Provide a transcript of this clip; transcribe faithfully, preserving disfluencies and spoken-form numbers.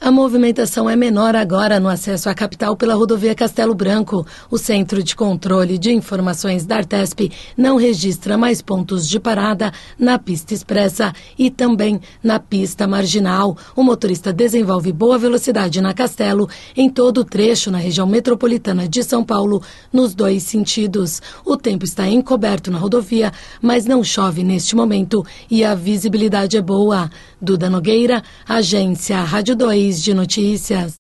A movimentação é menor agora no acesso à capital pela rodovia Castelo Branco. O Centro de Controle de Informações da Artesp não registra mais pontos de parada na pista expressa e também na pista marginal. O motorista desenvolve boa velocidade na Castelo em todo o trecho na região metropolitana de São Paulo, nos dois sentidos. O tempo está encoberto na rodovia, mas não chove neste momento e a visibilidade é boa. Duda Nogueira, Agência Rádio dois de Notícias.